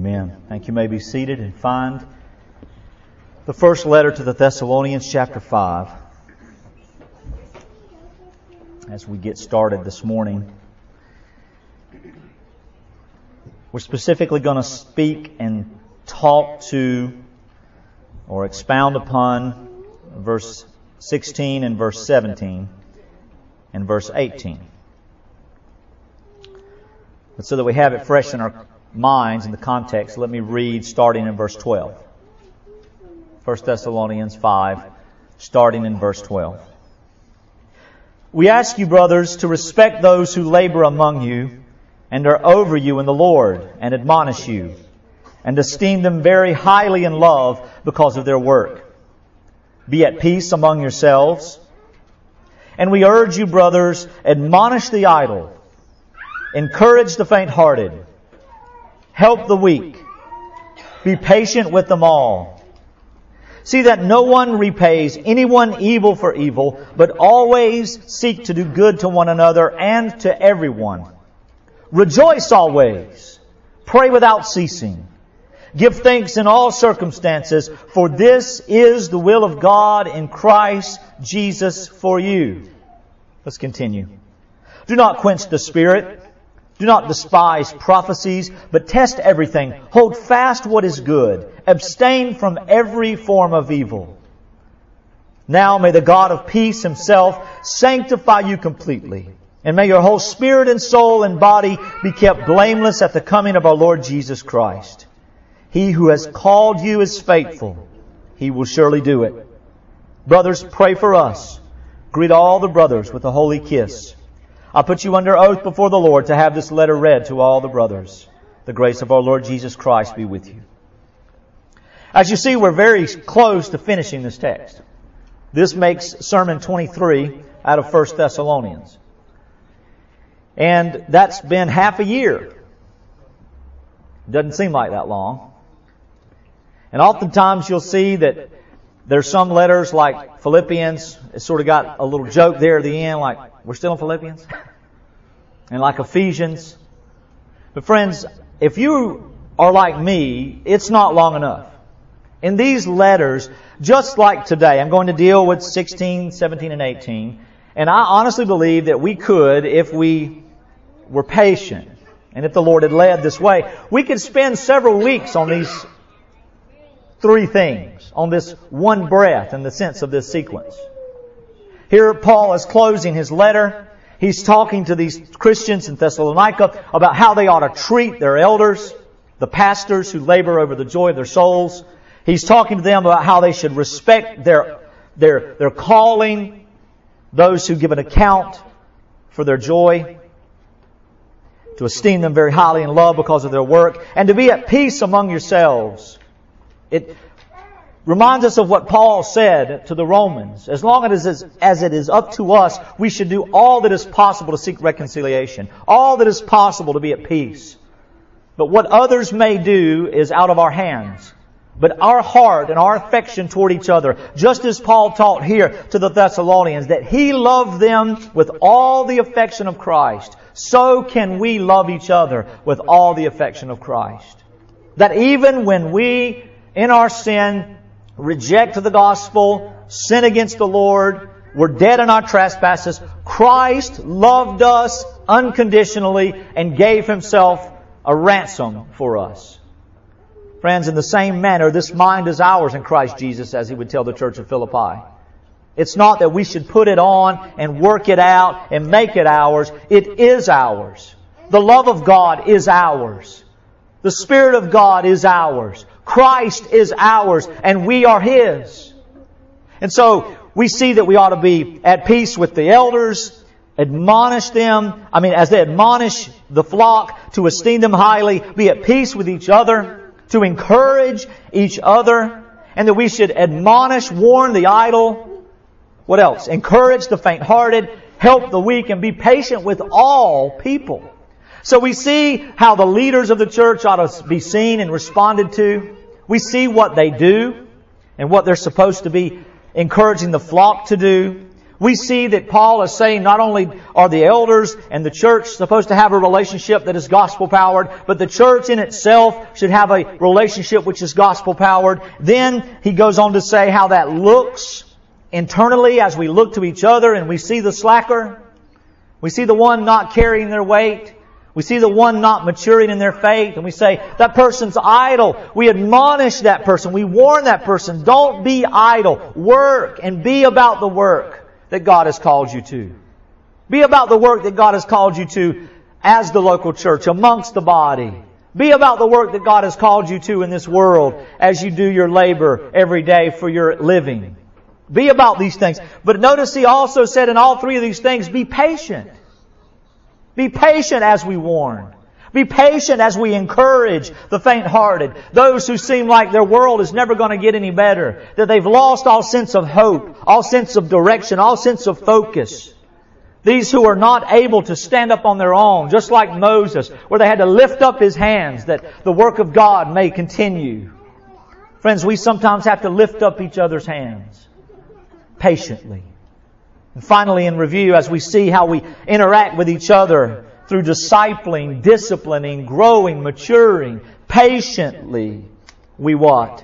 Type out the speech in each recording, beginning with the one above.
Amen. Thank you. You may be seated and find the first letter to the Thessalonians, chapter 5. As we get started this morning, we're specifically going to speak and talk to or expound upon verse 16 and verse 17 and verse 18. But so that we have it fresh in our minds in the context, let me read starting in verse 12. 1 Thessalonians 5, starting in verse 12. We ask you, brothers, to respect those who labor among you and are over you in the Lord and admonish you, and esteem them very highly in love because of their work. Be at peace among yourselves. And we urge you, brothers, admonish the idle, encourage the faint-hearted, help the weak, be patient with them all. See that no one repays anyone evil for evil, but always seek to do good to one another and to everyone. Rejoice always. Pray without ceasing. Give thanks in all circumstances, for this is the will of God in Christ Jesus for you. Let's continue. Do not quench the Spirit. Do not despise prophecies, but test everything. Hold fast what is good. Abstain from every form of evil. Now may the God of peace Himself sanctify you completely, and may your whole spirit and soul and body be kept blameless at the coming of our Lord Jesus Christ. He who has called you is faithful. He will surely do it. Brothers, pray for us. Greet all the brothers with a holy kiss. I put you under oath before the Lord to have this letter read to all the brothers. The grace of our Lord Jesus Christ be with you. As you see, we're very close to finishing this text. This makes Sermon 23 out of 1 Thessalonians. And that's been half a year. Doesn't seem like that long. And oftentimes you'll see that there's some letters like Philippians. It's sort of got a little joke there at the end, like, we're still in Philippians? And like Ephesians. But friends, if you are like me, it's not long enough. In these letters, just like today, I'm going to deal with 16, 17, and 18. And I honestly believe that we could, if we were patient, and if the Lord had led this way, we could spend several weeks on these three things, on this one breath in the sense of this sequence. Here Paul is closing his letter. He's talking to these Christians in Thessalonica about how they ought to treat their elders, the pastors who labor over the joy of their souls. He's talking to them about how they should respect their calling, those who give an account for their joy, to esteem them very highly in love because of their work, and to be at peace among yourselves. It reminds us of what Paul said to the Romans. As long as it is up to us, we should do all that is possible to seek reconciliation. All that is possible to be at peace. But what others may do is out of our hands. But our heart and our affection toward each other, just as Paul taught here to the Thessalonians, that he loved them with all the affection of Christ, so can we love each other with all the affection of Christ. That even when we, in our sin, reject the gospel, sin against the Lord, we're dead in our trespasses, Christ loved us unconditionally and gave Himself a ransom for us. Friends, in the same manner, this mind is ours in Christ Jesus, as He would tell the church of Philippi. It's not that we should put it on and work it out and make it ours. It is ours. The love of God is ours. The Spirit of God is ours. Christ is ours, and we are His. And so we see that we ought to be at peace with the elders, admonish them, as they admonish the flock, to esteem them highly, be at peace with each other, to encourage each other, and that we should admonish, warn the idle. What else? Encourage the faint-hearted, help the weak, and be patient with all people. So we see how the leaders of the church ought to be seen and responded to. We see what they do and what they're supposed to be encouraging the flock to do. We see that Paul is saying not only are the elders and the church supposed to have a relationship that is gospel-powered, but the church in itself should have a relationship which is gospel-powered. Then he goes on to say how that looks internally as we look to each other and we see the slacker. We see the one not carrying their weight. We see the one not maturing in their faith, and we say, that person's idle. We admonish that person. We warn that person, don't be idle. Work and be about the work that God has called you to. Be about the work that God has called you to as the local church, amongst the body. Be about the work that God has called you to in this world as you do your labor every day for your living. Be about these things. But notice he also said in all three of these things, be patient. Be patient as we warn. Be patient as we encourage the faint-hearted. Those who seem like their world is never going to get any better. That they've lost all sense of hope, all sense of direction, all sense of focus. These who are not able to stand up on their own, just like Moses, where they had to lift up his hands that the work of God may continue. Friends, we sometimes have to lift up each other's hands patiently. And finally, in review, as we see how we interact with each other through discipling, disciplining, growing, maturing, patiently, we what?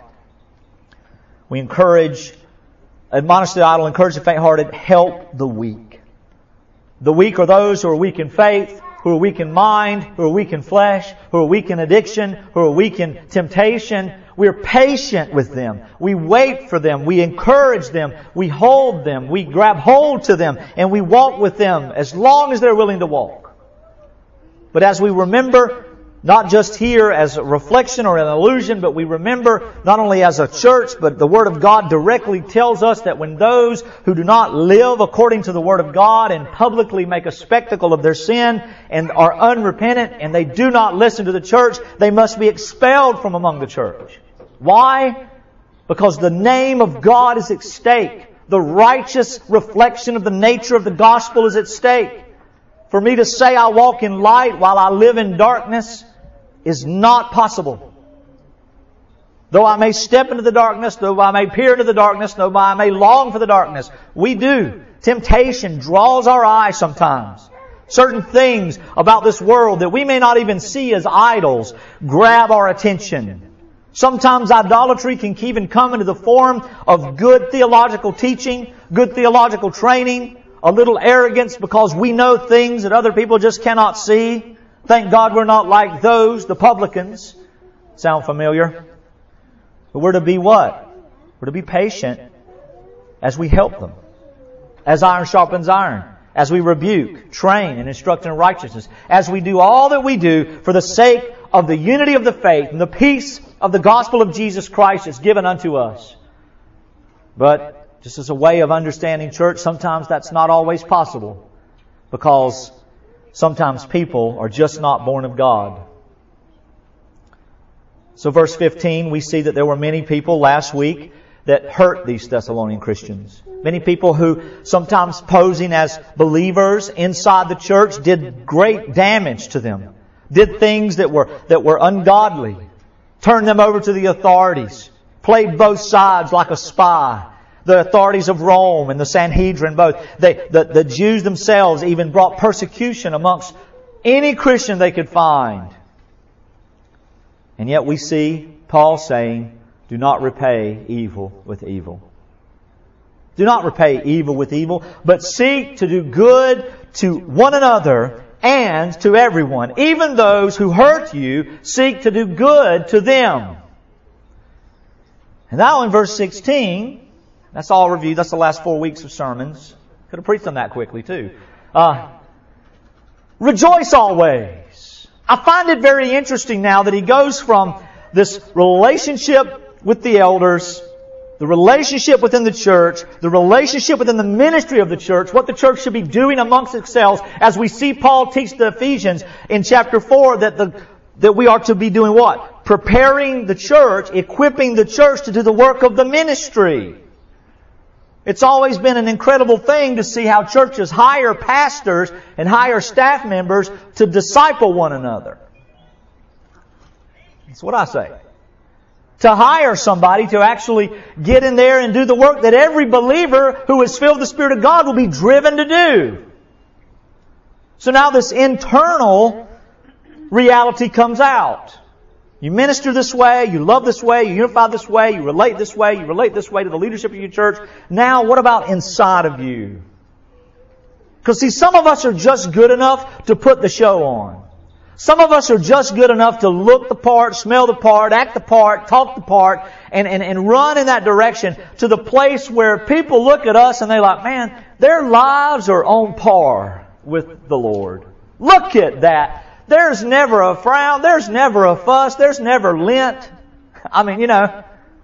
We encourage, admonish the idle, encourage the faint-hearted, help the weak. The weak are those who are weak in faith, who are weak in mind, who are weak in flesh, who are weak in addiction, who are weak in temptation. We're patient with them. We wait for them. We encourage them. We hold them. We grab hold to them. And we walk with them as long as they're willing to walk. But as we remember, not just here as a reflection or an illusion, but we remember not only as a church, but the Word of God directly tells us that when those who do not live according to the Word of God and publicly make a spectacle of their sin and are unrepentant and they do not listen to the church, they must be expelled from among the church. Why? Because the name of God is at stake. The righteous reflection of the nature of the gospel is at stake. For me to say I walk in light while I live in darkness is not possible. Though I may step into the darkness, though I may peer into the darkness, though I may long for the darkness, we do. Temptation draws our eye sometimes. Certain things about this world that we may not even see as idols grab our attention. Sometimes idolatry can even come into the form of good theological teaching, good theological training, a little arrogance because we know things that other people just cannot see. Thank God we're not like those, the publicans. Sound familiar? But we're to be what? We're to be patient as we help them. As iron sharpens iron. As we rebuke, train, and instruct in righteousness. As we do all that we do for the sake of the unity of the faith and the peace of the gospel of Jesus Christ is given unto us. But just as a way of understanding church, sometimes that's not always possible. Because sometimes people are just not born of God. So verse 15, we see that there were many people last week that hurt these Thessalonian Christians. Many people who, sometimes posing as believers inside the church, did great damage to them. Did things that were ungodly. Turned them over to the authorities. Played both sides like a spy. The authorities of Rome and the Sanhedrin both. The Jews themselves even brought persecution amongst any Christian they could find. And yet we see Paul saying, do not repay evil with evil. Do not repay evil with evil, but seek to do good to one another and to everyone. Even those who hurt you, seek to do good to them. And now in verse 16, that's all review. That's the last 4 weeks of sermons. Could have preached on that quickly too. Rejoice always. I find it very interesting now that he goes from this relationship with the elders, the relationship within the church, the relationship within the ministry of the church, what the church should be doing amongst itself, as we see Paul teach the Ephesians in chapter 4 that we are to be doing what? Preparing the church, equipping the church to do the work of the ministry. It's always been an incredible thing to see how churches hire pastors and hire staff members to disciple one another. That's what I say. to hire somebody to actually get in there and do the work that every believer who is filled with the Spirit of God will be driven to do. So now this internal reality comes out. You minister this way, you love this way, you unify this way, you relate this way to the leadership of your church. Now what about inside of you? Because see, some of us are just good enough to put the show on. Some of us are just good enough to look the part, smell the part, act the part, talk the part, and run in that direction to the place where people look at us and they're like, man, their lives are on par with the Lord. Look at that. There's never a frown. There's never a fuss. There's never lint. I mean, you know.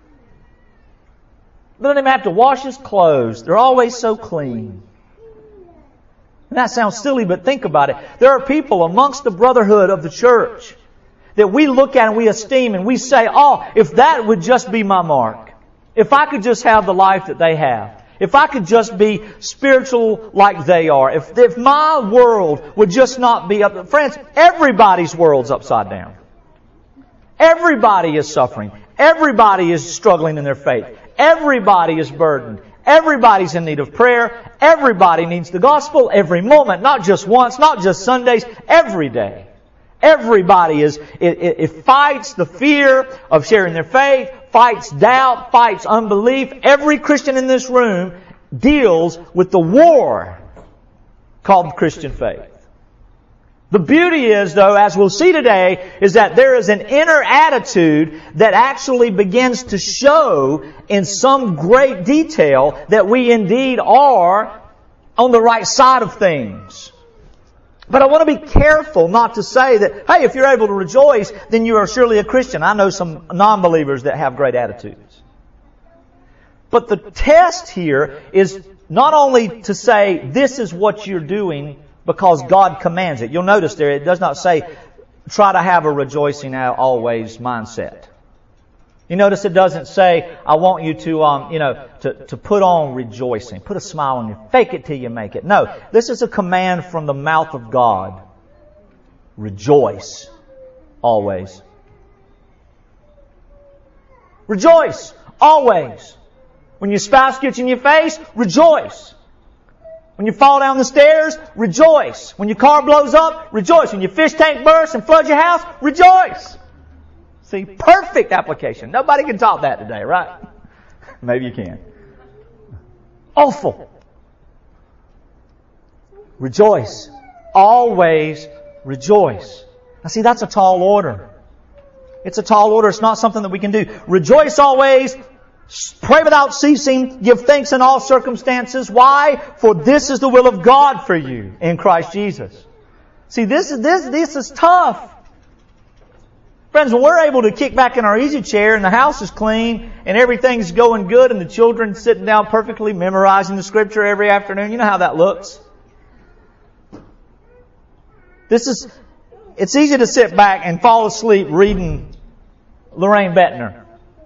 They don't even have to wash his clothes. They're always so clean. And that sounds silly, but think about it. There are people amongst the brotherhood of the church that we look at and we esteem and we say, oh, if that would just be my mark. If I could just have the life that they have. If I could just be spiritual like they are. If my world would just not be up. Friends, everybody's world's upside down. Everybody is suffering. Everybody is struggling in their faith. Everybody is burdened. Everybody's in need of prayer. Everybody needs the gospel every moment. Not just once, not just Sundays, every day. Everybody it fights the fear of sharing their faith, fights doubt, fights unbelief. Every Christian in this room deals with the war called Christian faith. The beauty is, though, as we'll see today, is that there is an inner attitude that actually begins to show in some great detail that we indeed are on the right side of things. But I want to be careful not to say that, hey, if you're able to rejoice, then you are surely a Christian. I know some non-believers that have great attitudes. But the test here is not only to say, this is what you're doing because God commands it. You'll notice there, it does not say, try to have a rejoicing always mindset. You notice it doesn't say, I want you to put on rejoicing. Put a smile on your, fake it till you make it. No, this is a command from the mouth of God. Rejoice always. Rejoice always. When your spouse gets in your face, rejoice. When you fall down the stairs, rejoice. When your car blows up, rejoice. When your fish tank bursts and floods your house, rejoice. See, perfect application. Nobody can top that today, right? Maybe you can. Awful. Rejoice. Always rejoice. Now see, that's a tall order. It's a tall order. It's not something that we can do. Rejoice always. Pray without ceasing. Give thanks in all circumstances. Why? For this is the will of God for you in Christ Jesus. See, this is tough. Friends, when we're able to kick back in our easy chair and the house is clean and everything's going good and the children sitting down perfectly memorizing the Scripture every afternoon, you know how that looks. It's easy to sit back and fall asleep reading Lorraine Bettner.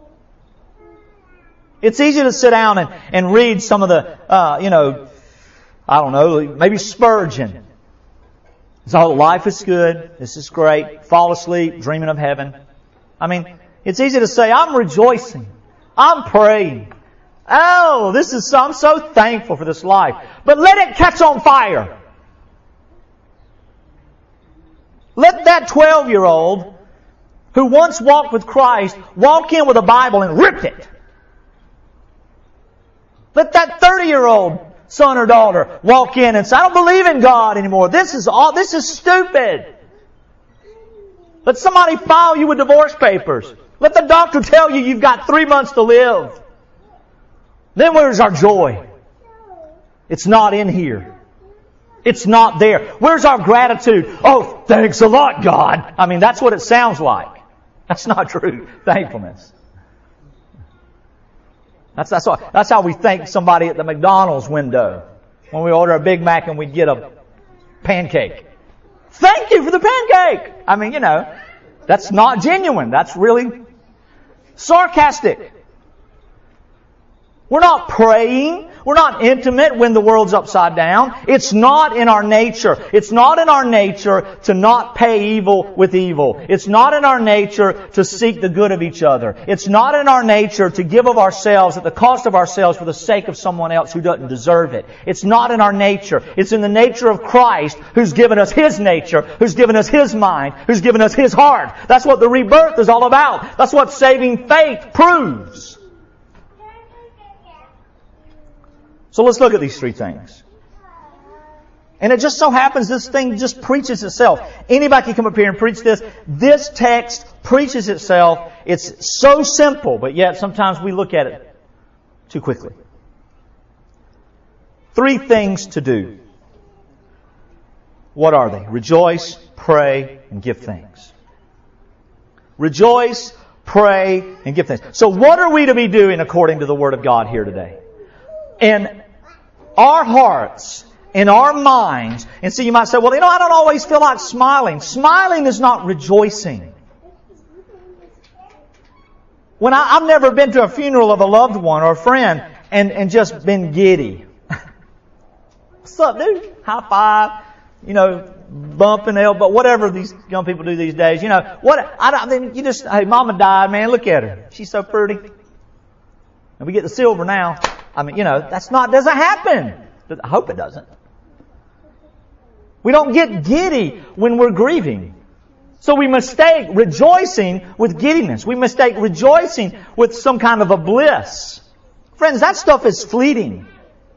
It's easy to sit down and read some of the, I don't know, maybe Spurgeon. So life is good. This is great. Fall asleep, dreaming of heaven. I mean, it's easy to say, I'm rejoicing. I'm praying. Oh, I'm so thankful for this life. But let it catch on fire. Let that 12-year-old who once walked with Christ walk in with a Bible and rip it. Let that 30-year-old son or daughter walk in and say, I don't believe in God anymore. This is stupid. Let somebody file you with divorce papers. Let the doctor tell you you've got 3 months to live. Then where's our joy? It's not in here. It's not there. Where's our gratitude? Oh, thanks a lot, God. I mean, that's what it sounds like. That's not true thankfulness. That's how we thank somebody at the McDonald's window when we order a Big Mac and we get a pancake. Thank you for the pancake! I mean, that's not genuine. That's really sarcastic. We're not praying. We're not intimate when the world's upside down. It's not in our nature. It's not in our nature to not pay evil with evil. It's not in our nature to seek the good of each other. It's not in our nature to give of ourselves at the cost of ourselves for the sake of someone else who doesn't deserve it. It's not in our nature. It's in the nature of Christ, who's given us His nature, who's given us His mind, who's given us His heart. That's what the rebirth is all about. That's what saving faith proves. So let's look at these three things. And it just so happens this thing just preaches itself. Anybody can come up here and preach this. This text preaches itself. It's so simple, but yet sometimes we look at it too quickly. Three things to do. What are they? Rejoice, pray, and give thanks. Rejoice, pray, and give thanks. So what are we to be doing according to the Word of God here today? In our hearts, in our minds, and so you might say, well, I don't always feel like smiling. Smiling is not rejoicing. When I've never been to a funeral of a loved one or a friend and just been giddy. What's up, dude? High five, bumping elbow, whatever these young people do these days. Hey, Mama died, man, look at her. She's so pretty. And we get the silver now. Doesn't happen. I hope it doesn't. We don't get giddy when we're grieving. So we mistake rejoicing with giddiness. We mistake rejoicing with some kind of a bliss. Friends, that stuff is fleeting.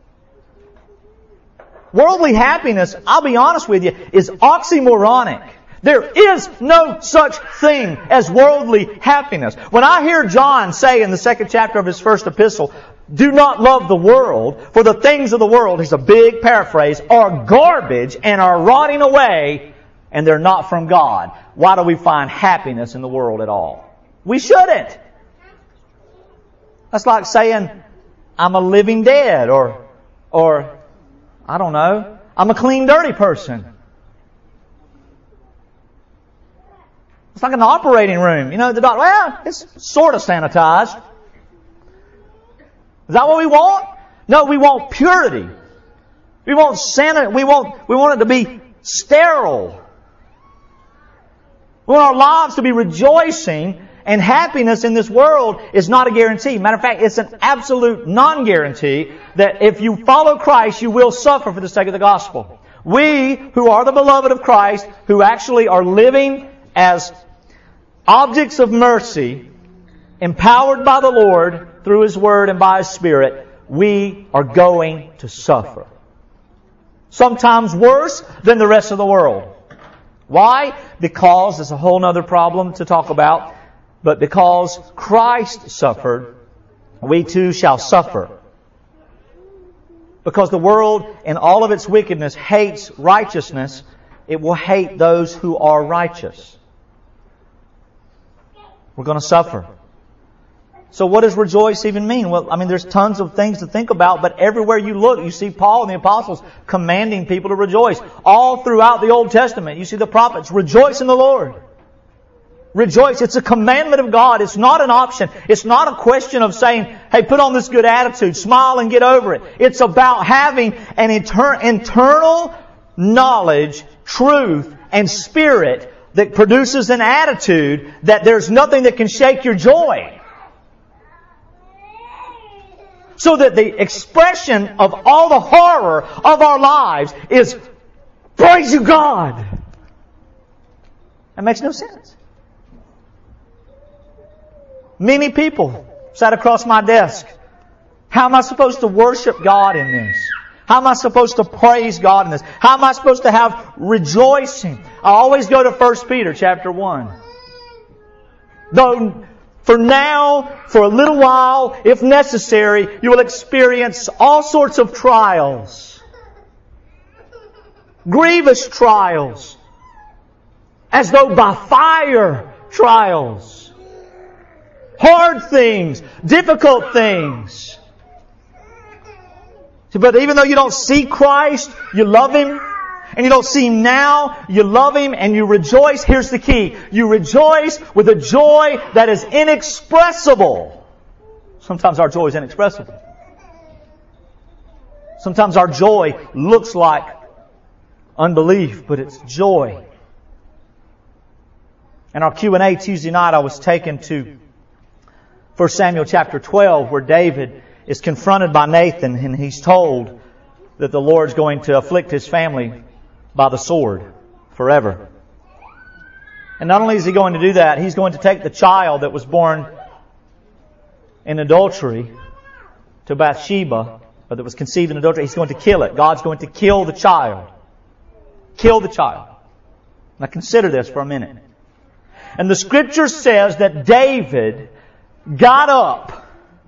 Worldly happiness, I'll be honest with you, is oxymoronic. There is no such thing as worldly happiness. When I hear John say in the 2nd chapter of his first epistle, do not love the world, for the things of the world, here's a big paraphrase, are garbage and are rotting away, and they're not from God. Why do we find happiness in the world at all? We shouldn't. That's like saying, I'm a living dead, or I don't know, I'm a clean, dirty person. It's like an operating room. The doctor, it's sort of sanitized. Is that what we want? No, we want purity. We want sanity. We want it to be sterile. We want our lives to be rejoicing, and happiness in this world is not a guarantee. Matter of fact, it's an absolute non-guarantee that if you follow Christ, you will suffer for the sake of the gospel. We, who are the beloved of Christ, who actually are living as objects of mercy, empowered by the Lord through His Word and by His Spirit, we are going to suffer. Sometimes worse than the rest of the world. Why? Because, it's a whole other problem to talk about, but because Christ suffered, we too shall suffer. Because the world, in all of its wickedness, hates righteousness, it will hate those who are righteous. We're going to suffer. So what does rejoice even mean? Well, there's tons of things to think about, but everywhere you look, you see Paul and the apostles commanding people to rejoice. All throughout the Old Testament, you see the prophets, rejoice in the Lord. Rejoice. It's a commandment of God. It's not an option. It's not a question of saying, hey, put on this good attitude, smile and get over it. It's about having an internal knowledge, truth, and spirit that produces an attitude that there's nothing that can shake your joy. So that the expression of all the horror of our lives is, praise you, God. That makes no sense. Many people sat across my desk. How am I supposed to worship God in this? How am I supposed to praise God in this? How am I supposed to have rejoicing? I always go to 1 Peter chapter 1. Though for now, for a little while, if necessary, you will experience all sorts of trials. Grievous trials. As though by fire trials. Hard things. Difficult things. But even though you don't see Christ, you love Him. And you don't see Him now, you love Him and you rejoice. Here's the key. You rejoice with a joy that is inexpressible. Sometimes our joy is inexpressible. Sometimes our joy looks like unbelief, but it's joy. In our Q&A Tuesday night, I was taken to 1 Samuel chapter 12, where David is confronted by Nathan, and he's told that the Lord's going to afflict his family by the sword forever. And not only is He going to do that, He's going to take the child that was born in adultery to Bathsheba, or that was conceived in adultery. He's going to kill it. God's going to kill the child. Kill the child. Now consider this for a minute. And the Scripture says that David got up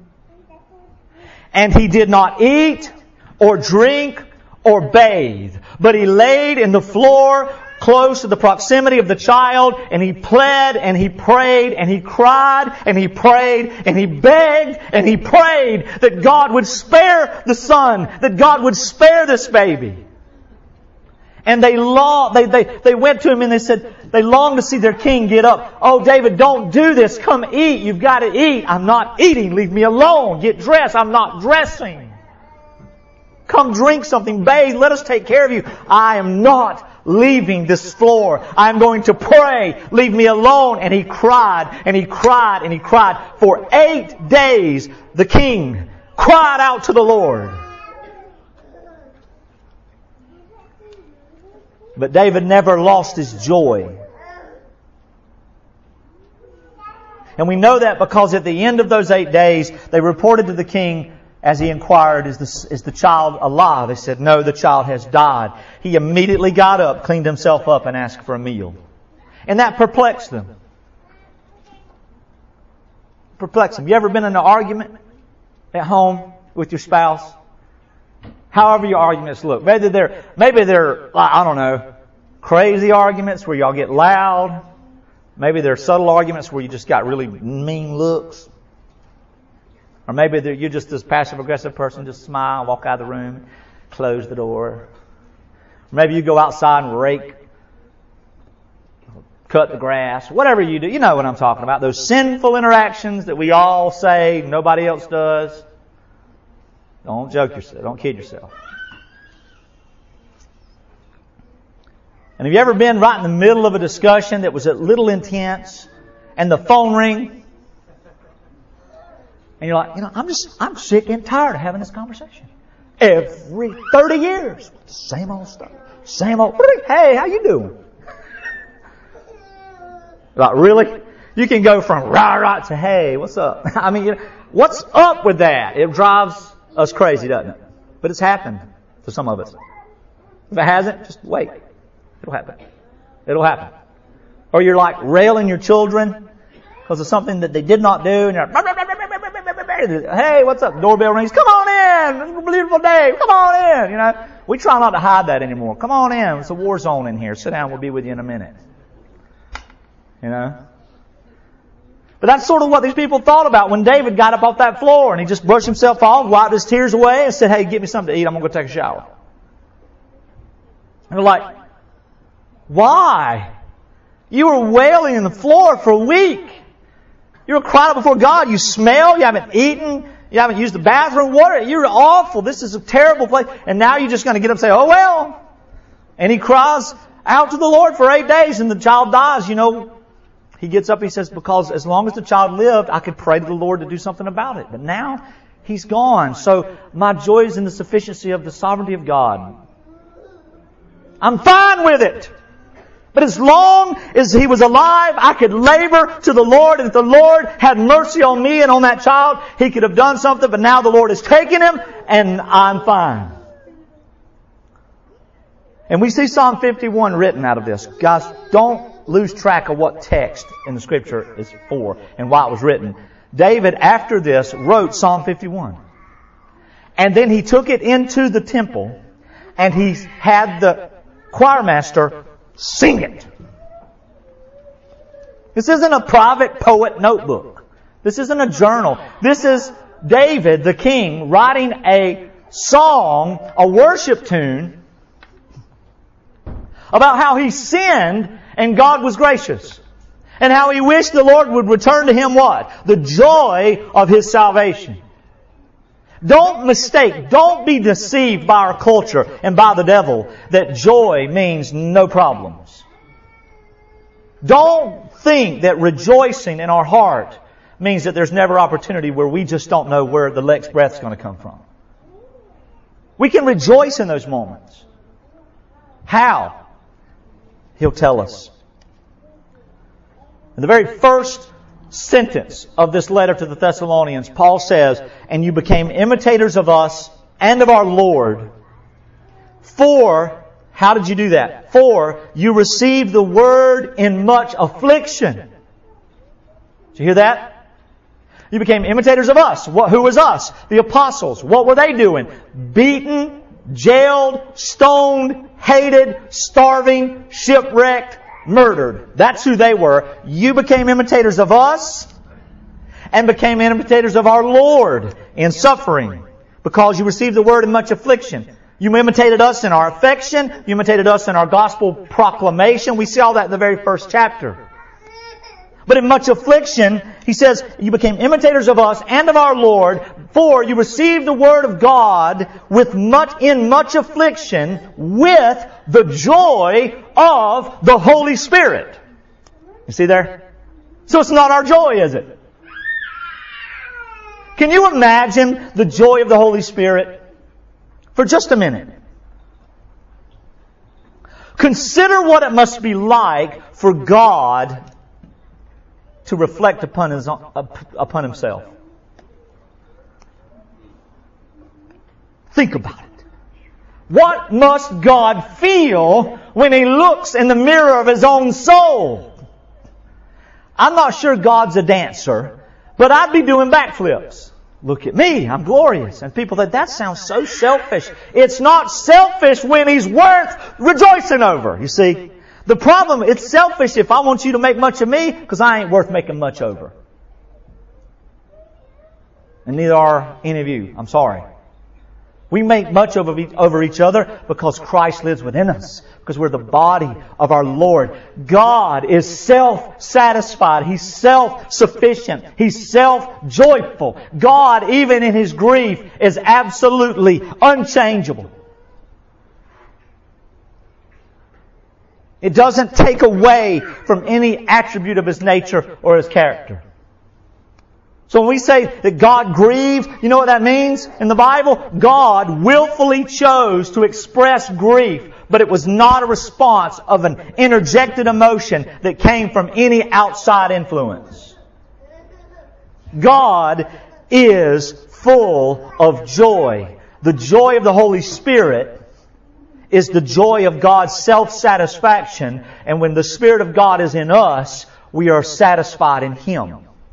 and he did not eat or drink or bathe, but he laid in the floor close to the proximity of the child, and he pled and he prayed and he cried and he prayed and he begged and he prayed that God would spare the son, that God would spare this baby. And they went to him and they said, they longed to see their king get up. Oh, David, don't do this. Come eat. You've got to eat. I'm not eating. Leave me alone. Get dressed. I'm not dressing. Come drink something. Bathe. Let us take care of you. I am not leaving this floor. I'm going to pray. Leave me alone. And he cried and he cried and he cried. For 8 days, the king cried out to the Lord. But David never lost his joy. And we know that because at the end of those 8 days, they reported to the king as he inquired, is the child alive? They said, no, the child has died. He immediately got up, cleaned himself up, and asked for a meal. And that perplexed them. Perplexed them. You ever been in an argument at home with your spouse? However your arguments look. Maybe they're, I don't know, crazy arguments where y'all get loud. Maybe they're subtle arguments where you just got really mean looks. Or maybe you're just this passive-aggressive person, just smile, walk out of the room, close the door. Maybe you go outside and rake, cut the grass, whatever you do. You know what I'm talking about. Those sinful interactions that we all say, nobody else does. Don't joke yourself. Don't kid yourself. And have you ever been right in the middle of a discussion that was a little intense and the phone rings? And you're like, I'm sick and tired of having this conversation. Every 30 years, same old stuff. Same old, hey, how you doing? Like, really? You can go from rah to hey, what's up? I mean, what's up with that? It drives us crazy, doesn't it? But it's happened to some of us. If it hasn't, just wait. It'll happen. It'll happen. Or you're like railing your children because of something that they did not do, and you're like, hey, what's up? Doorbell rings. Come on in. It's a beautiful day. Come on in. We try not to hide that anymore. Come on in. It's a war zone in here. Sit down. We'll be with you in a minute. But that's sort of what these people thought about when David got up off that floor and he just brushed himself off, wiped his tears away, and said, hey, get me something to eat. I'm going to go take a shower. And they're like, why? You were wailing on the floor for a week. You were crying out before God. You smell. You haven't eaten. You haven't used the bathroom. You're awful. This is a terrible place. And now you're just going to get up and say, oh, well. And he cries out to the Lord for 8 days and the child dies. He gets up, he says, because as long as the child lived, I could pray to the Lord to do something about it. But now he's gone. So my joy is in the sufficiency of the sovereignty of God. I'm fine with it. But as long as he was alive, I could labor to the Lord. And if the Lord had mercy on me and on that child, He could have done something. But now the Lord has taken him and I'm fine. And we see Psalm 51 written out of this. Guys, don't lose track of what text in the Scripture is for and why it was written. David, after this, wrote Psalm 51. And then he took it into the temple and he had the choir master sing it. This isn't a private poet notebook. This isn't a journal. This is David, the king, writing a song, a worship tune, about how he sinned and God was gracious. And how he wished the Lord would return to him what? The joy of his salvation. Don't mistake, don't be deceived by our culture and by the devil that joy means no problems. Don't think that rejoicing in our heart means that there's never opportunity where we just don't know where the next breath's going to come from. We can rejoice in those moments. How? He'll tell us. In the very first sentence of this letter to the Thessalonians, Paul says, "And you became imitators of us and of our Lord. For," how did you do that? "For you received the word in much affliction." Did you hear that? You became imitators of us. Who was us? The apostles. What were they doing? Beaten, jailed, stoned, hated, starving, shipwrecked, murdered. That's who they were. You became imitators of us and became imitators of our Lord in suffering because you received the word in much affliction. You imitated us in our affection. You imitated us in our gospel proclamation. We see all that in the very first chapter. But in much affliction, he says, you became imitators of us and of our Lord, for you received the word of God in much affliction with the joy of the Holy Spirit. You see there? So it's not our joy, is it? Can you imagine the joy of the Holy Spirit? For just a minute. Consider what it must be like for God to reflect upon Himself. Think about it. What must God feel when He looks in the mirror of His own soul? I'm not sure God's a dancer, but I'd be doing backflips. Look at me, I'm glorious. And people think, that sounds so selfish. It's not selfish when He's worth rejoicing over, you see. The problem, it's selfish if I want you to make much of me, because I ain't worth making much over. And neither are any of you. I'm sorry. We make much over each other because Christ lives within us. Because we're the body of our Lord. God is self-satisfied. He's self-sufficient. He's self-joyful. God, even in His grief, is absolutely unchangeable. It doesn't take away from any attribute of His nature or His character. So when we say that God grieved, you know what that means? In the Bible, God willfully chose to express grief, but it was not a response of an interjected emotion that came from any outside influence. God is full of joy. The joy of the Holy Spirit is the joy of God's self-satisfaction. And when the Spirit of God is in us, we are satisfied in Him.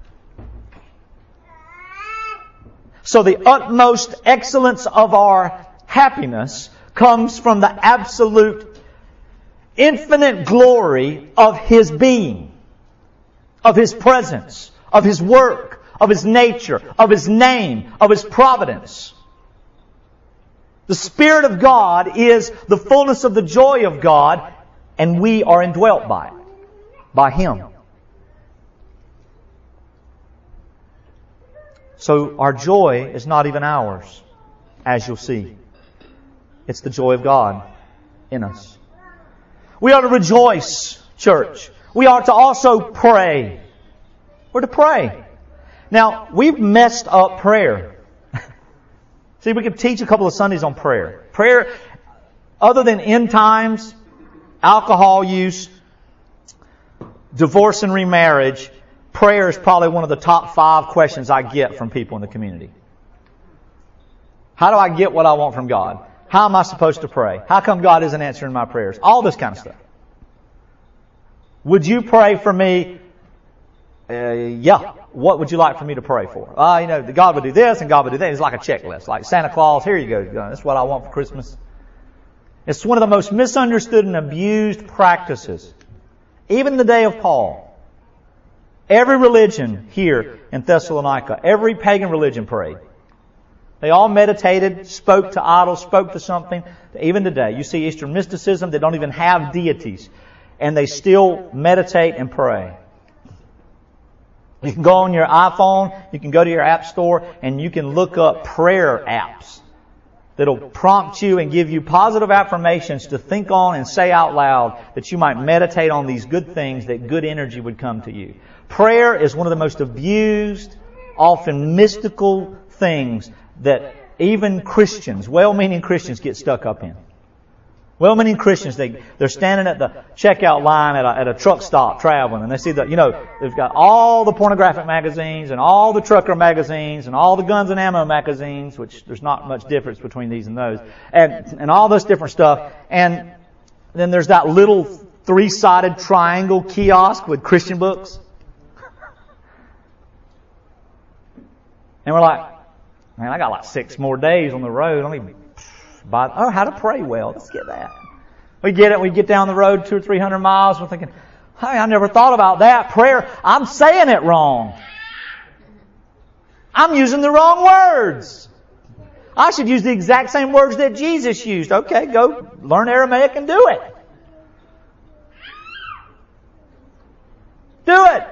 So the utmost excellence of our happiness comes from the absolute infinite glory of His being, of His presence, of His work, of His nature, of His name, of His providence. The Spirit of God is the fullness of the joy of God, and we are indwelt by it, by Him. So our joy is not even ours, as you'll see. It's the joy of God in us. We are to rejoice, church. We are to also pray. We're to pray. Now, we've messed up prayer. See, we could teach a couple of Sundays on prayer. Prayer, other than end times, alcohol use, divorce and remarriage, prayer is probably one of the top 5 questions I get from people in the community. How do I get what I want from God? How am I supposed to pray? How come God isn't answering my prayers? All this kind of stuff. Would you pray for me? Yeah. What would you like for me to pray for? God would do this and God would do that. It's like a checklist. Like Santa Claus, here you go. That's what I want for Christmas. It's one of the most misunderstood and abused practices. Even in the day of Paul. Every religion here in Thessalonica, every pagan religion prayed. They all meditated, spoke to idols, spoke to something. Even today, you see Eastern mysticism, they don't even have deities. And they still meditate and pray. You can go on your iPhone, you can go to your app store, and you can look up prayer apps that'll prompt you and give you positive affirmations to think on and say out loud that you might meditate on these good things, that good energy would come to you. Prayer is one of the most abused, often mystical things that even Christians, well-meaning Christians, get stuck up in. Well-meaning Christians, they're standing at the checkout line at a truck stop traveling, and they see they've got all the pornographic magazines and all the trucker magazines and all the guns and ammo magazines, which there's not much difference between these and those, and all this different stuff. And then there's that little 3-sided triangle kiosk with Christian books. And we're like, man, I got like 6 more days on the road. Let me buy, how to pray well. Let's get that. We get it. We get down the road 200 or 300 miles. We're thinking, hey, I never thought about that. Prayer, I'm saying it wrong. I'm using the wrong words. I should use the exact same words that Jesus used. Okay, go learn Aramaic and do it. Do it.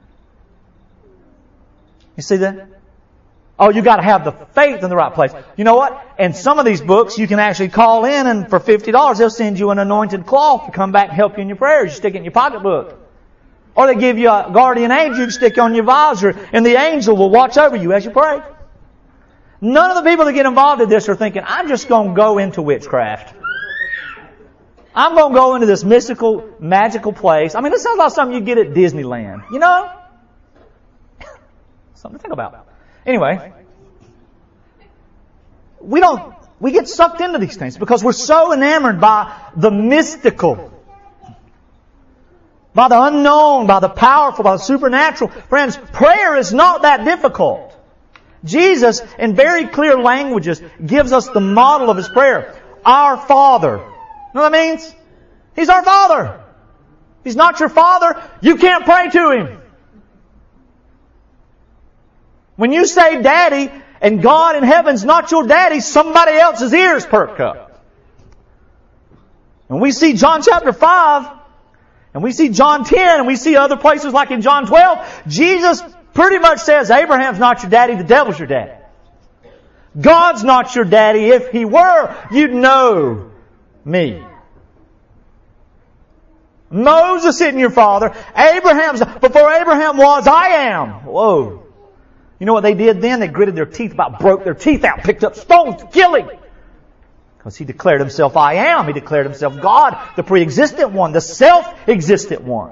You see that? Oh, you got to have the faith in the right place. You know what? And some of these books you can actually call in, and for $50 they'll send you an anointed cloth to come back and help you in your prayers. You stick it in your pocketbook. Or they give you a guardian angel you can stick on your visor, and the angel will watch over you as you pray. None of the people that get involved in this are thinking, I'm just going to go into witchcraft. I'm going to go into this mystical, magical place. I mean, this sounds like something you get at Disneyland. You know? Something to think about. Anyway, we get sucked into these things because we're so enamored by the mystical, by the unknown, by the powerful, by the supernatural. Friends, prayer is not that difficult. Jesus, in very clear languages, gives us the model of His prayer. Our Father. You know what that means? He's our Father. He's not your Father. You can't pray to Him. When you say Daddy and God in heaven's not your daddy, somebody else's ears perk up. And we see John chapter 5, and we see John 10, and we see other places like in John 12, Jesus pretty much says, Abraham's not your daddy, the devil's your daddy. God's not your daddy. If He were, you'd know me. Moses isn't your father. Before Abraham was, I am. Whoa. You know what they did then? They gritted their teeth, about broke their teeth out, picked up stones to kill Him. Because He declared Himself, I am. He declared Himself God, the pre-existent one, the self-existent one.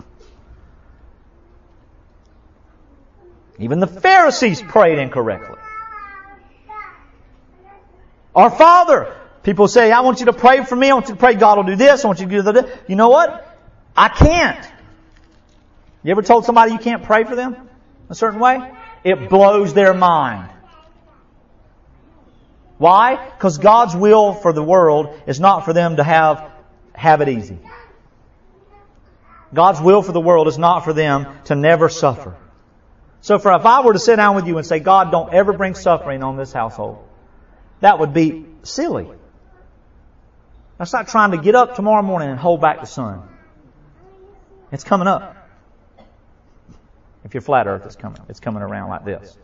Even the Pharisees prayed incorrectly. Our Father. People say, I want you to pray for me. I want you to pray God will do this. I want you to do that. You know what? I can't. You ever told somebody you can't pray for them a certain way? It blows their mind. Why? Because God's will for the world is not for them to have it easy. God's will for the world is not for them to never suffer. So if I were to sit down with you and say, God, don't ever bring suffering on this household, that would be silly. That's like trying to get up tomorrow morning and hold back the sun. It's coming up. If you're flat earth, it's coming around like this.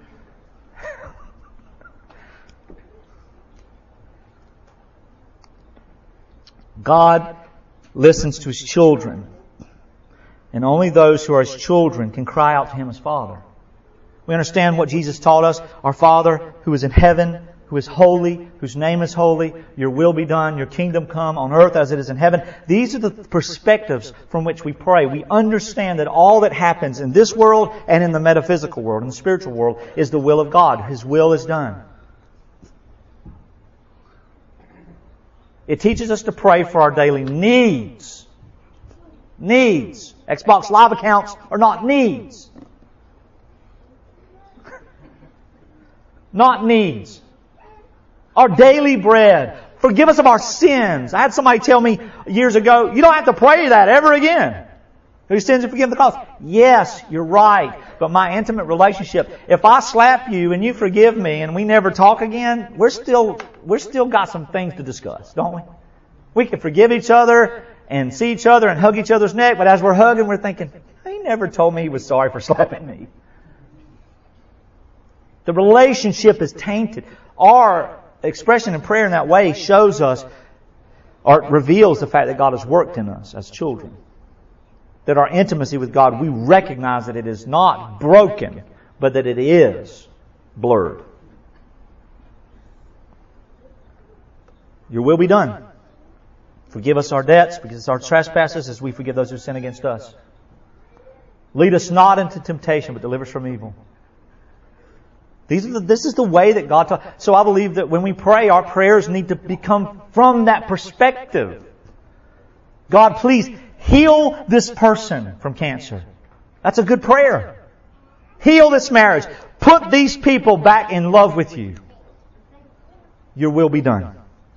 God listens to His children. And only those who are His children can cry out to Him as Father. We understand what Jesus taught us. Our Father who is in heaven, who is holy, whose name is holy, your will be done, your kingdom come on earth as it is in heaven. These are the perspectives from which we pray. We understand that all that happens in this world and in the metaphysical world, in the spiritual world, is the will of God. His will is done. It teaches us to pray for our daily needs. Needs. Xbox Live accounts are not needs. Not needs. Our daily bread. Forgive us of our sins. I had somebody tell me years ago, you don't have to pray that ever again. Whose sins are forgiven the cause. Yes, you're right. But my intimate relationship, if I slap you and you forgive me and we never talk again, we're still got some things to discuss, don't we? We can forgive each other and see each other and hug each other's neck, but as we're hugging, we're thinking, he never told me he was sorry for slapping me. The relationship is tainted. Our expression in prayer in that way shows us, or reveals the fact that God has worked in us as children. That our intimacy with God, we recognize that it is not broken, but that it is blurred. Your will be done. Forgive us our debts, forgive us our trespasses as we forgive those who sin against us. Lead us not into temptation, but deliver us from evil. This is the way that God taught. So I believe that when we pray, our prayers need to become from that perspective. God, please heal this person from cancer. That's a good prayer. Heal this marriage. Put these people back in love with you. Your will be done.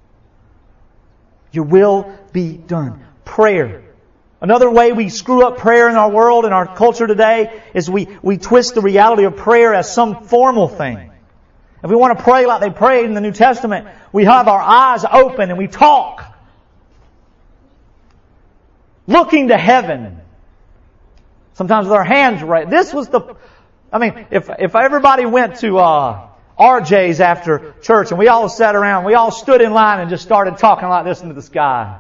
Your will be done. Prayer. Another way we screw up prayer in our world, in our culture today, is we twist the reality of prayer as some formal thing. If we want to pray like they prayed in the New Testament, we have our eyes open and we talk. Looking to heaven. Sometimes with our hands raised. This was if everybody went to RJ's after church and we all sat around, we all stood in line and just started talking like this into the sky.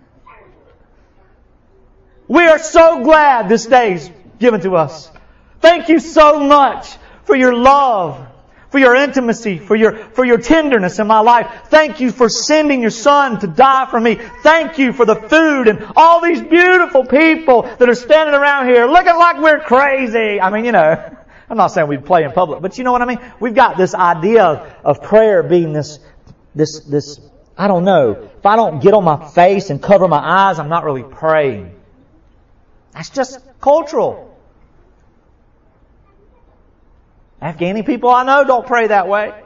We are so glad this day is given to us. Thank you so much for your love, for your intimacy, for your tenderness in my life. Thank you for sending your Son to die for me. Thank you for the food and all these beautiful people that are standing around here looking like we're crazy. I mean, I'm not saying we play in public, but you know what I mean? We've got this idea of prayer being this, I don't know. If I don't get on my face and cover my eyes, I'm not really praying. That's just cultural. Afghani people I know don't pray that way.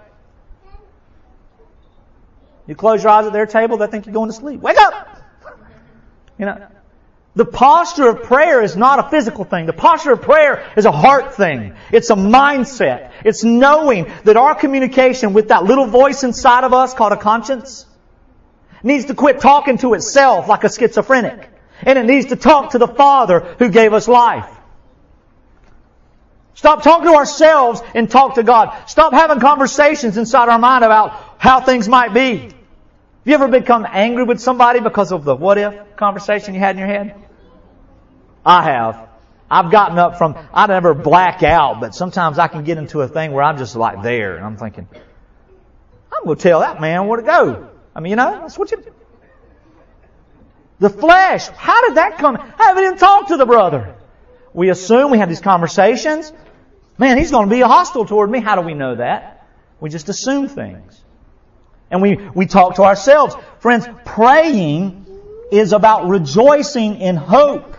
You close your eyes at their table, they think you're going to sleep. Wake up! The posture of prayer is not a physical thing. The posture of prayer is a heart thing. It's a mindset. It's knowing that our communication with that little voice inside of us called a conscience needs to quit talking to itself like a schizophrenic. And it needs to talk to the Father who gave us life. Stop talking to ourselves and talk to God. Stop having conversations inside our mind about how things might be. Have you ever become angry with somebody because of the what if conversation you had in your head? I have. I've gotten up from, I never black out, but sometimes I can get into a thing where I'm just like there and I'm thinking, I'm going to tell that man where to go. I mean, that's what you... The flesh, how did that come? I haven't even talked to the brother. We assume, we have these conversations. Man, he's going to be hostile toward me. How do we know that? We just assume things. And we talk to ourselves. Friends, praying is about rejoicing in hope.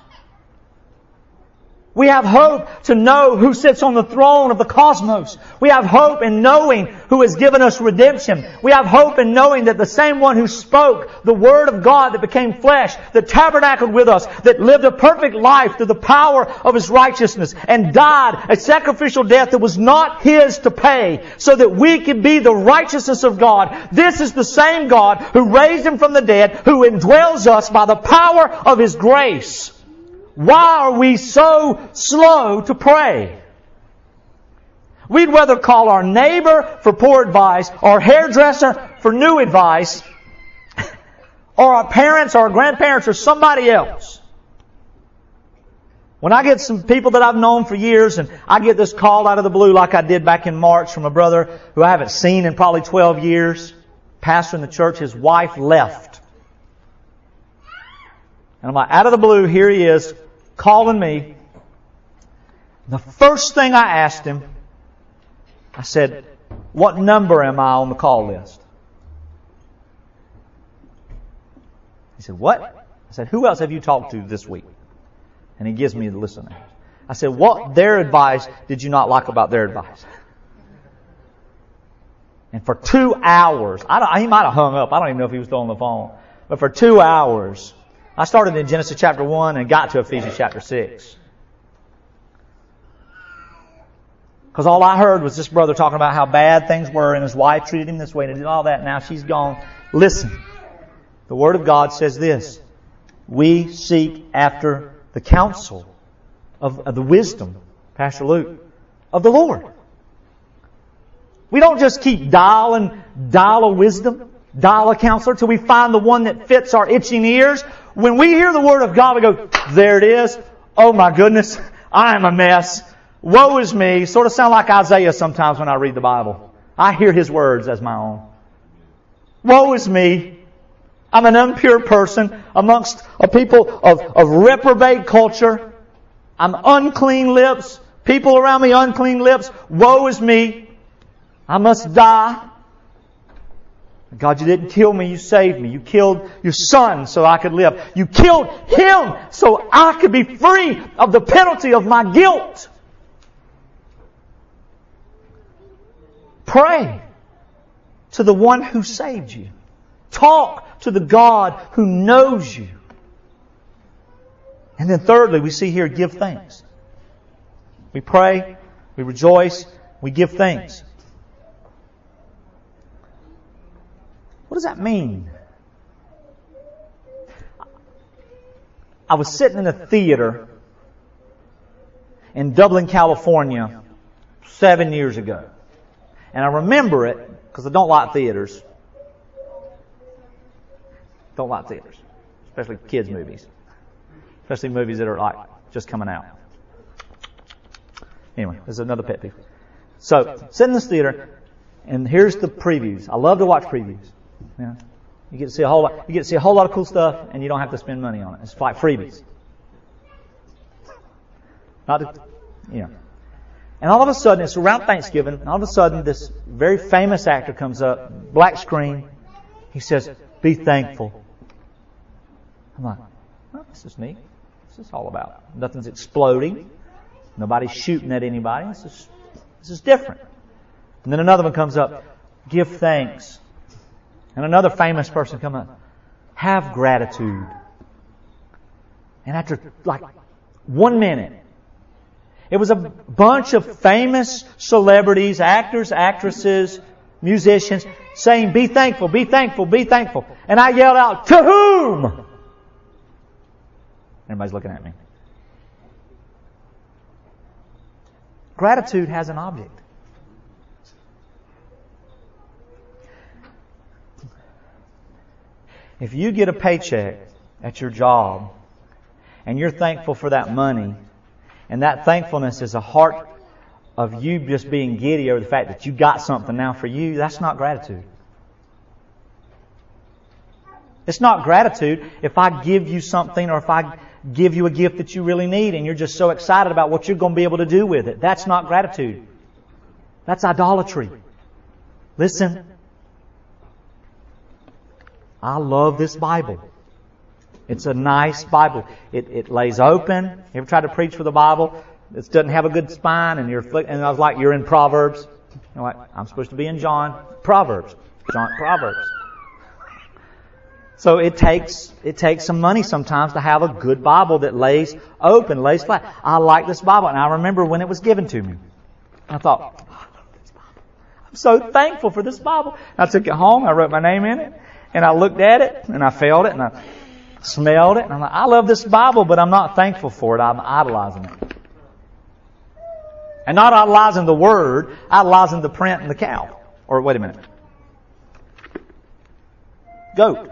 We have hope to know who sits on the throne of the cosmos. We have hope in knowing who has given us redemption. We have hope in knowing that the same one who spoke the Word of God that became flesh, that tabernacled with us, that lived a perfect life through the power of His righteousness and died a sacrificial death that was not His to pay so that we could be the righteousness of God. This is the same God who raised Him from the dead, who indwells us by the power of His grace. Why are we so slow to pray? We'd rather call our neighbor for poor advice, or our hairdresser for new advice, or our parents or our grandparents or somebody else. When I get some people that I've known for years and I get this call out of the blue like I did back in March from a brother who I haven't seen in probably 12 years, pastor in the church, his wife left. And I'm like, out of the blue, here he is, calling me. The first thing I asked him, I said, what number am I on the call list? He said, what? I said, who else have you talked to this week? And he gives me the list of names. I said, what their advice did you not like about their advice? And for 2 hours, he might have hung up. I don't even know if he was still on the phone. But for 2 hours, I started in Genesis chapter 1 and got to Ephesians chapter 6. Because all I heard was this brother talking about how bad things were and his wife treated him this way and did all that. Now she's gone. Listen, the Word of God says this. We seek after the counsel of the wisdom, Pastor Luke, of the Lord. We don't just keep dial a wisdom, dial a counselor till we find the one that fits our itching ears. When we hear the Word of God, we go, there it is. Oh my goodness, I am a mess. Woe is me. Sort of sound like Isaiah sometimes when I read the Bible. I hear his words as my own. Woe is me. I'm an impure person amongst a people of reprobate culture. I'm unclean lips. People around me, unclean lips. Woe is me. I must die. God, you didn't kill me, you saved me. You killed your Son so I could live. You killed Him so I could be free of the penalty of my guilt. Pray to the one who saved you. Talk to the God who knows you. And then thirdly, we see here, give thanks. We pray, we rejoice, we give thanks. What does that mean? I was sitting in a theater in Dublin, California 7 years ago. And I remember it because I don't like theaters. Don't like theaters. Especially kids' movies. Especially movies that are like just coming out. Anyway, this is another pet peeve. So, sitting in this theater, and here's the previews. I love to watch previews. You know, you get to see a whole lot. You get to see a whole lot of cool stuff, and you don't have to spend money on it. It's like freebies. Not to, you know. And all of a sudden, it's around Thanksgiving, and all of a sudden, this very famous actor comes up, black screen. He says, "Be thankful." I'm like, oh, this is neat. This is all about. Nothing's exploding. Nobody's shooting at anybody. This is different. And then another one comes up, "Give thanks." And another famous person comes up, "Have gratitude." And after like 1 minute, it was a bunch of famous celebrities, actors, actresses, musicians, saying, "Be thankful, be thankful, be thankful." And I yelled out, "To whom?" Everybody's looking at me. Gratitude has an object. If you get a paycheck at your job and you're thankful for that money, and that thankfulness is a heart of you just being giddy over the fact that you got something now for you, that's not gratitude. It's not gratitude if I give you something or if I give you a gift that you really need and you're just so excited about what you're going to be able to do with it. That's not gratitude. That's idolatry. Listen. I love this Bible. It's a nice Bible. It lays open. You ever tried to preach with a Bible? It doesn't have a good spine, and and I was like, you're in Proverbs. You're like, I'm supposed to be in Proverbs. Proverbs. So it takes some money sometimes to have a good Bible that lays open, lays flat. I like this Bible, and I remember when it was given to me. I thought, I love this Bible. I'm so thankful for this Bible. I took it home. I wrote my name in it. And I looked at it, and I felt it, and I smelled it, and I'm like, I love this Bible, but I'm not thankful for it. I'm idolizing it. And not idolizing the Word, idolizing the print and the cow. Or, wait a minute. Goat.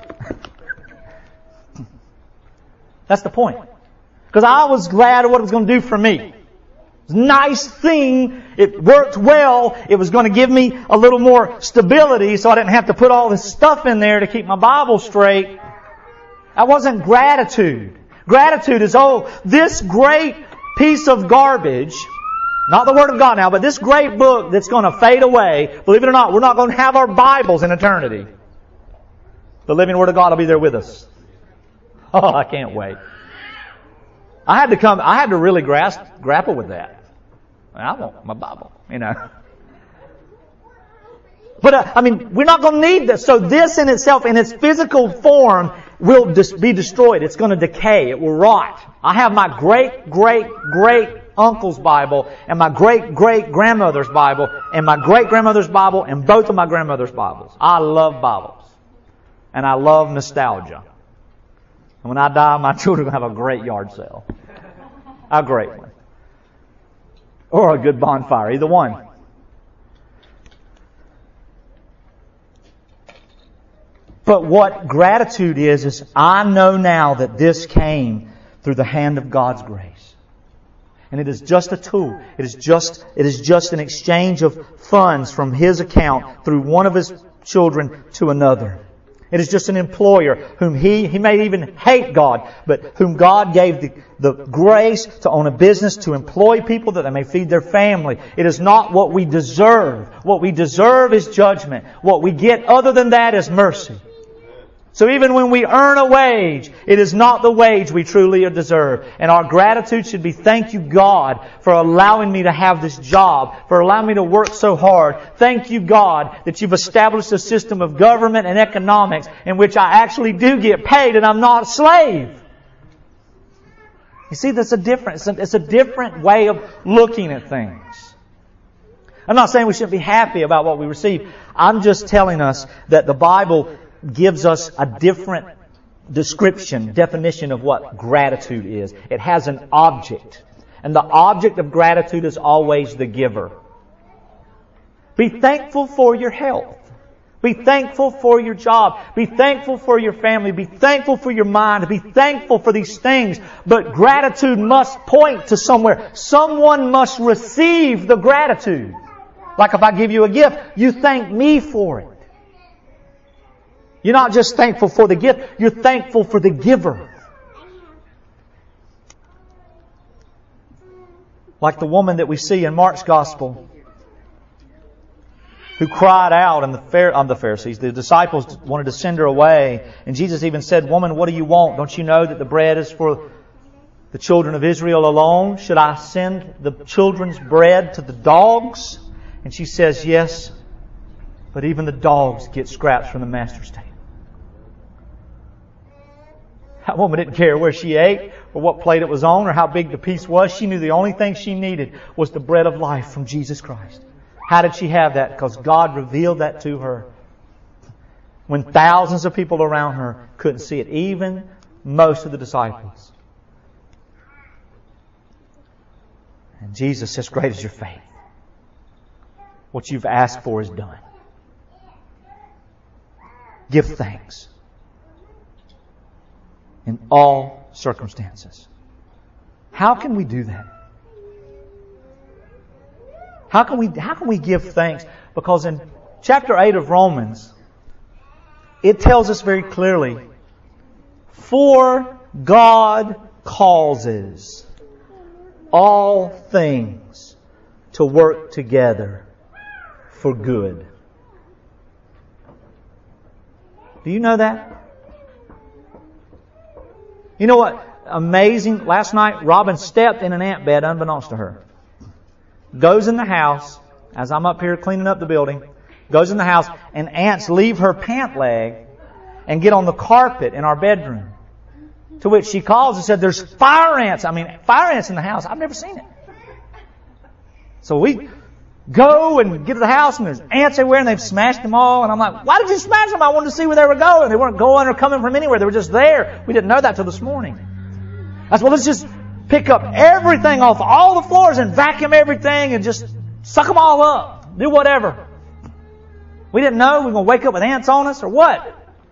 That's the point. Because I was glad of what it was going to do for me. Nice thing. It worked well. It was going to give me a little more stability so I didn't have to put all this stuff in there to keep my Bible straight. That wasn't gratitude. Gratitude is, this great piece of garbage, not the Word of God now, but this great book that's going to fade away. Believe it or not, we're not going to have our Bibles in eternity. The living Word of God will be there with us. Oh, I can't wait. I had to really grapple with that. I want my Bible, you know. But, we're not going to need this. So this in itself, in its physical form, will be destroyed. It's going to decay. It will rot. I have my great-great-great-uncle's Bible and my great-great-grandmother's Bible and my great-grandmother's Bible and both of my grandmother's Bibles. I love Bibles. And I love nostalgia. And when I die, my children will have a great yard sale. A great one. or a good bonfire, either one. But what gratitude is I know now that this came through the hand of God's grace. And it is just a tool. It is just an exchange of funds from His account through one of His children to another. It is just an employer whom He may even hate God, but whom God gave the grace to own a business, to employ people that they may feed their family. It is not what we deserve. What we deserve is judgment. What we get other than that is mercy. So even when we earn a wage, it is not the wage we truly deserve. And our gratitude should be, thank you, God, for allowing me to have this job, for allowing me to work so hard. Thank you, God, that You've established a system of government and economics in which I actually do get paid and I'm not a slave. You see, that's it's a different way of looking at things. I'm not saying we shouldn't be happy about what we receive. I'm just telling us that the Bible gives us a different definition of what gratitude is. It has an object. And the object of gratitude is always the giver. Be thankful for your health. Be thankful for your job. Be thankful for your family. Be thankful for your mind. Be thankful for these things. But gratitude must point to somewhere. Someone must receive the gratitude. Like if I give you a gift, you thank me for it. You're not just thankful for the gift, you're thankful for the giver. Like the woman that we see in Mark's Gospel who cried out, and the Pharisees, the disciples wanted to send her away. And Jesus even said, "Woman, what do you want? Don't you know that the bread is for the children of Israel alone? Should I send the children's bread to the dogs?" And she says, "Yes, but even the dogs get scraps from the master's table." That woman didn't care where she ate or what plate it was on or how big the piece was. She knew the only thing she needed was the bread of life from Jesus Christ. How did she have that? Because God revealed that to her when thousands of people around her couldn't see it, even most of the disciples. And Jesus says, "Great is your faith. What you've asked for is done. Give thanks in all circumstances." How can we do that? How can we give thanks? Because in chapter 8 of Romans, it tells us very clearly, "For God causes all things to work together for good." Do you know that? You know what? Amazing. Last night, Robin stepped in an ant bed unbeknownst to her. Goes in the house, as I'm up here cleaning up the building, goes in the house, and ants leave her pant leg and get on the carpet in our bedroom. To which she calls and said, "There's fire ants." Fire ants in the house. I've never seen it. So we go and get to the house, and there's ants everywhere, and they've smashed them all. And I'm like, "Why did you smash them? I wanted to see where they were going." They weren't going or coming from anywhere. They were just there. We didn't know that till this morning. I said, "Well, let's just pick up everything off all the floors and vacuum everything and just suck them all up. Do whatever." We didn't know we were going to wake up with ants on us or what.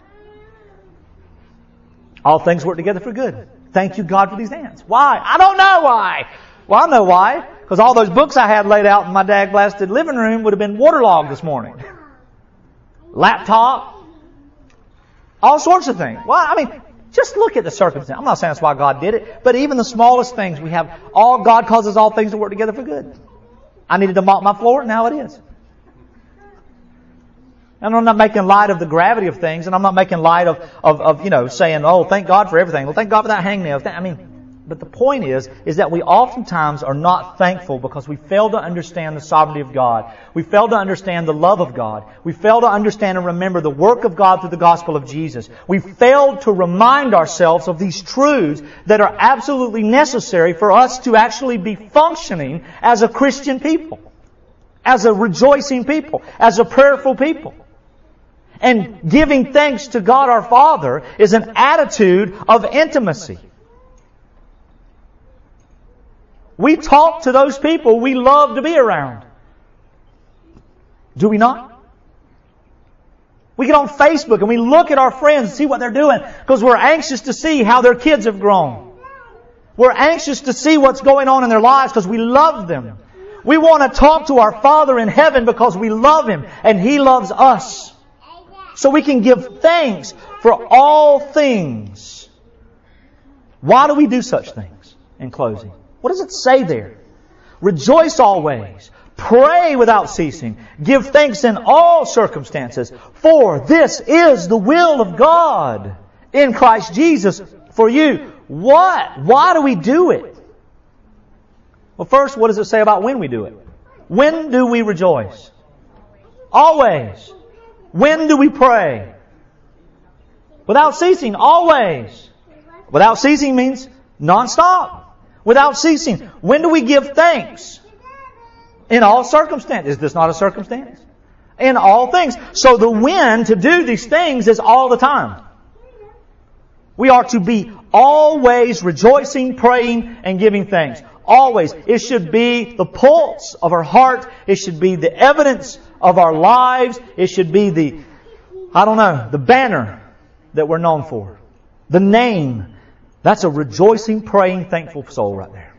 All things work together for good. Thank you, God, for these ants. Why? I don't know why. Well, I know why. Because all those books I had laid out in my dag-blasted living room would have been waterlogged this morning. Laptop. All sorts of things. Well, just look at the circumstance. I'm not saying that's why God did it, but even the smallest things we have, God causes all things to work together for good. I needed to mop my floor, now it is. And I'm not making light of the gravity of things, and I'm not making light of saying, "Oh, thank God for everything." Well, thank God for that hangnail. But the point is that we oftentimes are not thankful because we fail to understand the sovereignty of God. We fail to understand the love of God. We fail to understand and remember the work of God through the gospel of Jesus. We fail to remind ourselves of these truths that are absolutely necessary for us to actually be functioning as a Christian people, as a rejoicing people, as a prayerful people. And giving thanks to God our Father is an attitude of intimacy. We talk to those people we love to be around. Do we not? We get on Facebook and we look at our friends and see what they're doing because we're anxious to see how their kids have grown. We're anxious to see what's going on in their lives because we love them. We want to talk to our Father in heaven because we love Him and He loves us. So we can give thanks for all things. Why do we do such things? In closing, what does it say there? Rejoice always. Pray without ceasing. Give thanks in all circumstances. For this is the will of God in Christ Jesus for you. What? Why do we do it? Well, first, what does it say about when we do it? When do we rejoice? Always. When do we pray? Without ceasing. Always. Without ceasing means non-stop. Without ceasing. When do we give thanks? In all circumstances. Is this not a circumstance? In all things. So the when to do these things is all the time. We are to be always rejoicing, praying, and giving thanks. Always. It should be the pulse of our heart. It should be the evidence of our lives. It should be the banner that we're known for. The name. That's a rejoicing, praying, thankful soul right there.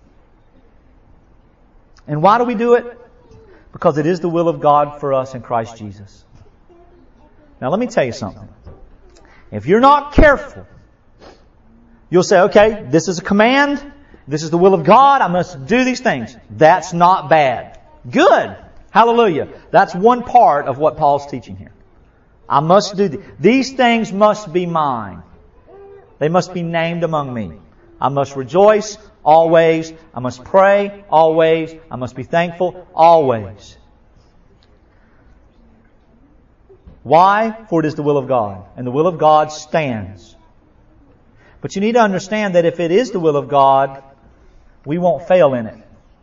And why do we do it? Because it is the will of God for us in Christ Jesus. Now let me tell you something. If you're not careful, you'll say, okay, this is a command. This is the will of God. I must do these things. That's not bad. Good. Hallelujah. That's one part of what Paul's teaching here. I must do these things must be mine. They must be named among me. I must rejoice always. I must pray always. I must be thankful always. Why? For it is the will of God. And the will of God stands. But you need to understand that if it is the will of God, we won't fail in it.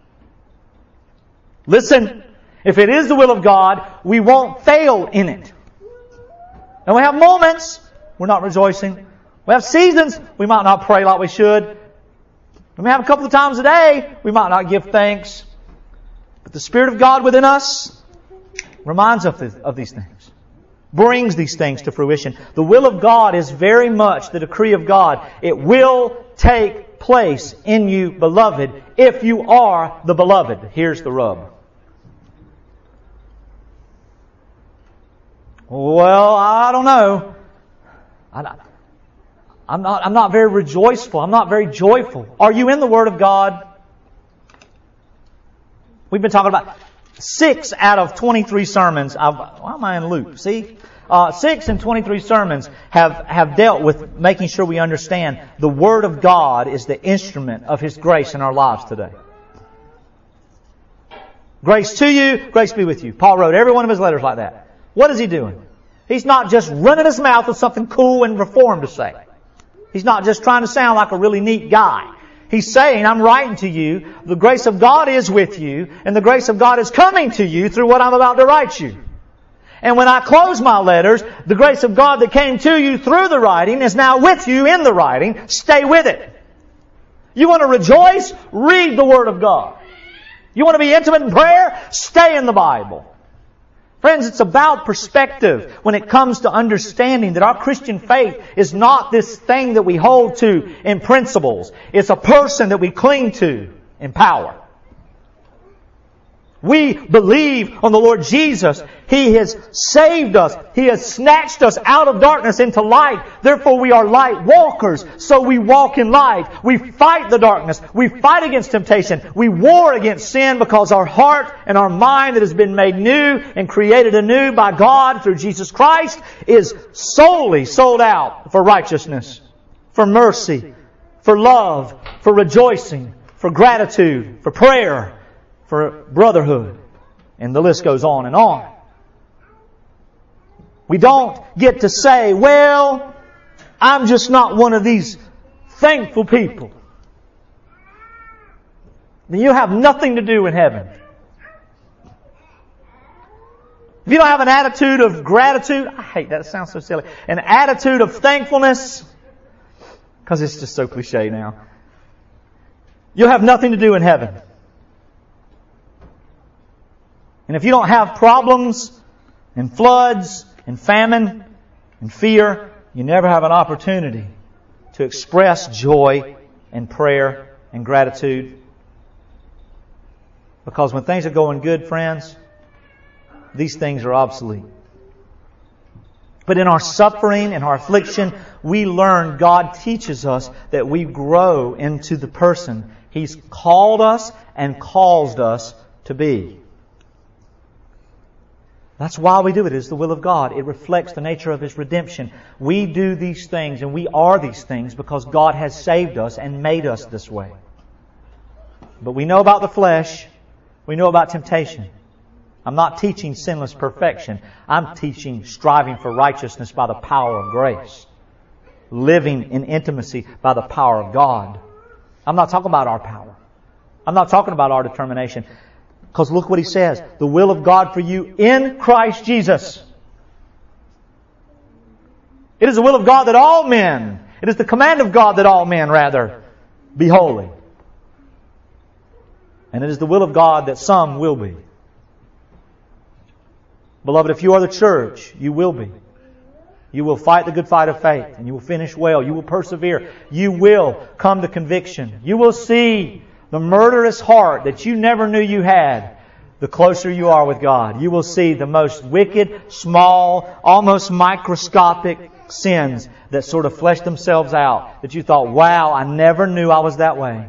Listen, if it is the will of God, we won't fail in it. And we have moments we're not rejoicing. We have seasons we might not pray like we should. We may have a couple of times a day we might not give thanks. But the Spirit of God within us reminds us of these things. Brings these things to fruition. The will of God is very much the decree of God. It will take place in you, beloved, if you are the beloved. Here's the rub. Well, I don't know. I'm not very rejoiceful. I'm not very joyful. Are you in the Word of God? We've been talking about 6 out of 23 sermons. Why am I in Luke? See? 6 and 23 sermons have dealt with making sure we understand the Word of God is the instrument of His grace in our lives today. Grace to you, grace be with you. Paul wrote every one of his letters like that. What is he doing? He's not just running his mouth with something cool and reformed to say. He's not just trying to sound like a really neat guy. He's saying, I'm writing to you, the grace of God is with you, and the grace of God is coming to you through what I'm about to write you. And when I close my letters, the grace of God that came to you through the writing is now with you in the writing. Stay with it. You want to rejoice? Read the Word of God. You want to be intimate in prayer? Stay in the Bible. Friends, it's about perspective when it comes to understanding that our Christian faith is not this thing that we hold to in principles. It's a person that we cling to in power. We believe on the Lord Jesus. He has saved us. He has snatched us out of darkness into light. Therefore we are light walkers. So we walk in light. We fight the darkness. We fight against temptation. We war against sin because our heart and our mind that has been made new and created anew by God through Jesus Christ is solely sold out for righteousness, for mercy, for love, for rejoicing, for gratitude, for prayer, for brotherhood. And the list goes on and on. We don't get to say, well, I'm just not one of these thankful people. Then you have nothing to do in heaven. If you don't have an attitude of gratitude, I hate that, it sounds so silly, an attitude of thankfulness, because it's just so cliche now. you'll have nothing to do in heaven. And if you don't have problems and floods and famine and fear, you never have an opportunity to express joy and prayer and gratitude. Because when things are going good, friends, these things are obsolete. But in our suffering and our affliction, we learn, God teaches us that we grow into the person He's called us and caused us to be. That's why we do it. It is the will of God. It reflects the nature of His redemption. We do these things and we are these things because God has saved us and made us this way. But we know about the flesh. We know about temptation. I'm not teaching sinless perfection. I'm teaching striving for righteousness by the power of grace. Living in intimacy by the power of God. I'm not talking about our power. I'm not talking about our determination. Because look what He says. The will of God for you in Christ Jesus. It is the will of God that all men, it is the command of God that all men, rather, be holy. And it is the will of God that some will be. Beloved, if you are the church, you will be. You will fight the good fight of faith, and you will finish well. You will persevere. You will come to conviction. You will see the murderous heart that you never knew you had the closer you are with God. You will see the most wicked, small, almost microscopic sins that sort of flesh themselves out, that you thought, wow, I never knew I was that way.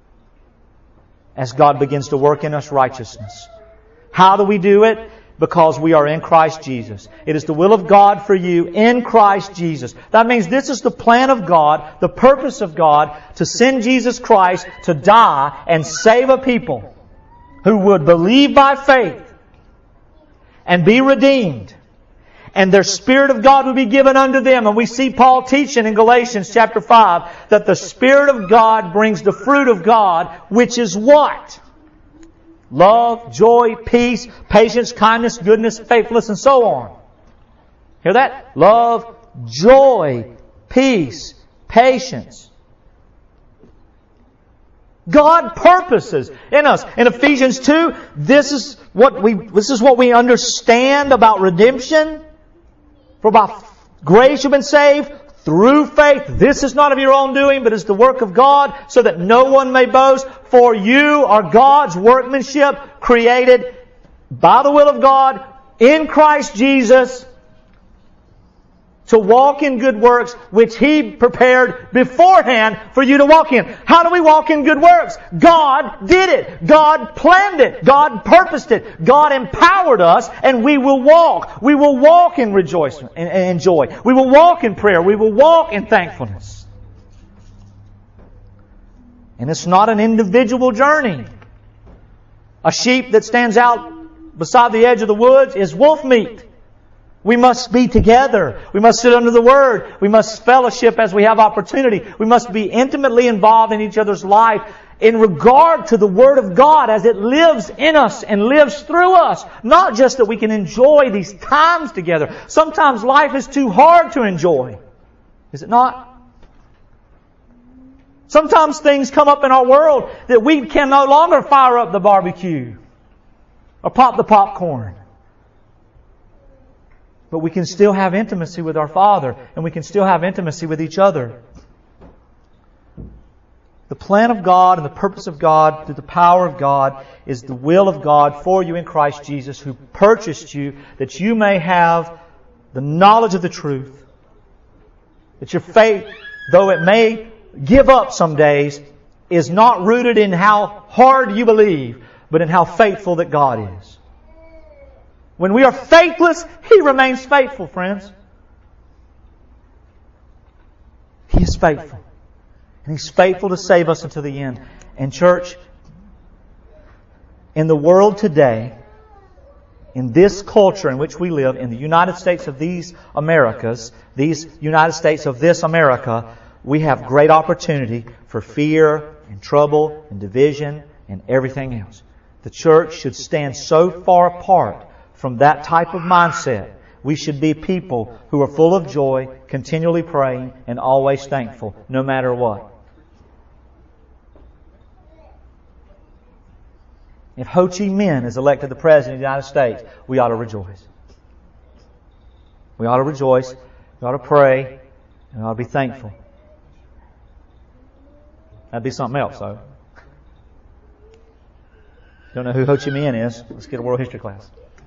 As God begins to work in us righteousness. How do we do it? Because we are in Christ Jesus. It is the will of God for you in Christ Jesus. That means this is the plan of God, the purpose of God, to send Jesus Christ to die and save a people who would believe by faith and be redeemed. And their Spirit of God would be given unto them. And we see Paul teaching in Galatians chapter 5 that the Spirit of God brings the fruit of God, which is what? Love, joy, peace, patience, kindness, goodness, faithfulness, and so on. Hear that? Love, joy, peace, patience. God purposes in us. In Ephesians 2, this is what we understand about redemption. For by grace you've been saved through faith. This is not of your own doing, but is the work of God, so that no one may boast. For you are God's workmanship, created by the will of God in Christ Jesus to walk in good works, which He prepared beforehand for you to walk in. How do we walk in good works? God did it. God planned it. God purposed it. God empowered us, and we will walk. We will walk in rejoicing and joy. We will walk in prayer. We will walk in thankfulness. And it's not an individual journey. A sheep that stands out beside the edge of the woods is wolf meat. We must be together. We must sit under the Word. We must fellowship as we have opportunity. We must be intimately involved in each other's life in regard to the Word of God as it lives in us and lives through us. Not just that we can enjoy these times together. Sometimes life is too hard to enjoy. Is it not? Sometimes things come up in our world that we can no longer fire up the barbecue or pop the popcorn. But we can still have intimacy with our Father, and we can still have intimacy with each other. The plan of God and the purpose of God through the power of God is the will of God for you in Christ Jesus, who purchased you that you may have the knowledge of the truth. That your faith, though it may give up some days, is not rooted in how hard you believe, but in how faithful that God is. When we are faithless, He remains faithful, friends. He is faithful. And He's faithful to save us until the end. And church, in the world today, in this culture in which we live, in the United States of these Americas, these United States of this America, we have great opportunity for fear and trouble and division and everything else. The church should stand so far apart from that type of mindset. We should be people who are full of joy, continually praying, and always thankful, no matter what. If Ho Chi Minh is elected the President of the United States, we ought to rejoice. We ought to rejoice. We ought to pray. And we ought to be thankful. That'd be something else, though. Don't know who Ho Chi Minh is? Let's get a world history class.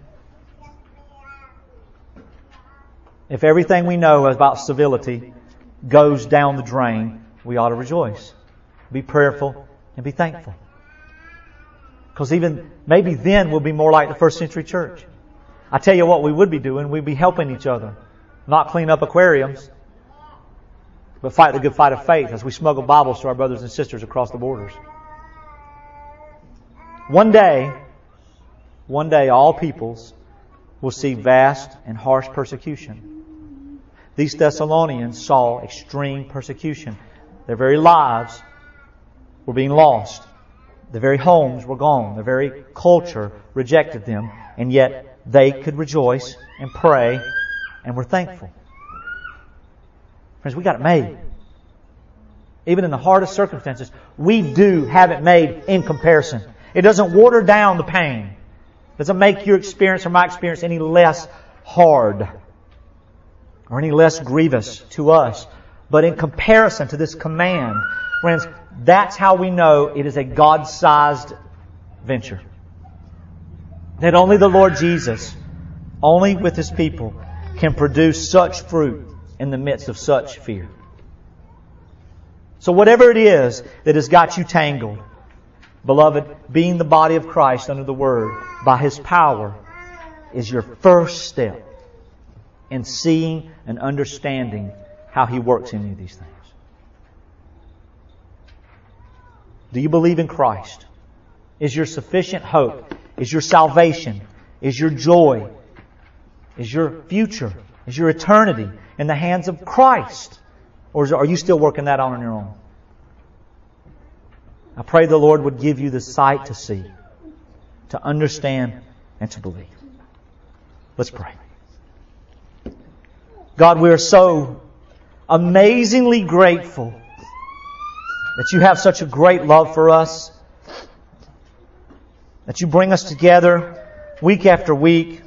If everything we know about civility goes down the drain, we ought to rejoice. Be prayerful and be thankful. Because even maybe then we'll be more like the first century church. I tell you what we would be doing. We'd be helping each other. Not clean up aquariums, but fight the good fight of faith as we smuggle Bibles to our brothers and sisters across the borders. One day, all peoples will see vast and harsh persecution. These Thessalonians saw extreme persecution. Their very lives were being lost. Their very homes were gone. Their very culture rejected them. And yet they could rejoice and pray and were thankful. Friends, we got it made. Even in the hardest circumstances, we do have it made in comparison. It doesn't water down the pain. It doesn't make your experience or my experience any less hard or any less grievous to us. But in comparison to this command, friends, that's how we know it is a God-sized venture. That only the Lord Jesus, only with His people, can produce such fruit in the midst of such fear. So whatever it is that has got you tangled, beloved, being the body of Christ under the Word by His power is your first step in seeing and understanding how He works in you these things. Do you believe in Christ? Is your sufficient hope? Is your salvation? Is your joy? Is your future? Is your eternity in the hands of Christ? Or are you still working that on your own? I pray the Lord would give you the sight to see, to understand, and to believe. Let's pray. God, we are so amazingly grateful that You have such a great love for us, that You bring us together week after week,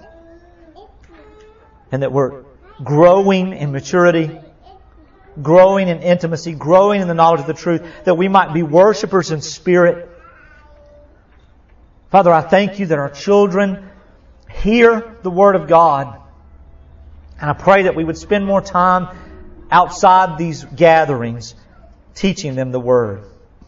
and that we're growing in maturity, growing in intimacy, growing in the knowledge of the truth, that we might be worshipers in spirit. Father, I thank You that our children hear the Word of God. And I pray that we would spend more time outside these gatherings teaching them the Word.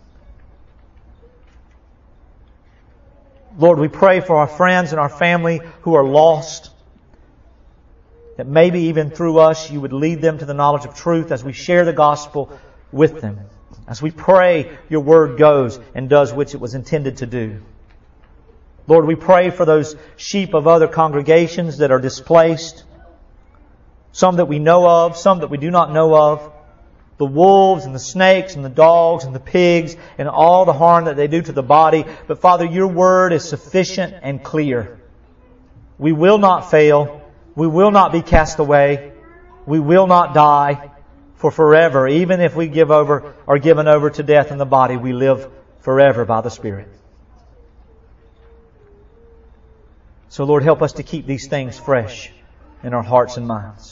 Lord, we pray for our friends and our family who are lost, that maybe even through us You would lead them to the knowledge of truth as we share the gospel with them. As we pray, Your Word goes and does which it was intended to do. Lord, we pray for those sheep of other congregations that are displaced, some that we know of, some that we do not know of, the wolves and the snakes and the dogs and the pigs and all the harm that they do to the body. But Father, Your Word is sufficient and clear. We will not fail. We will not be cast away. We will not die for forever. Even if we are given over to death in the body, we live forever by the Spirit. So Lord, help us to keep these things fresh in our hearts and minds.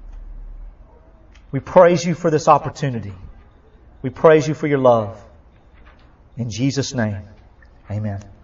We praise You for this opportunity. We praise You for Your love. In Jesus' name, amen.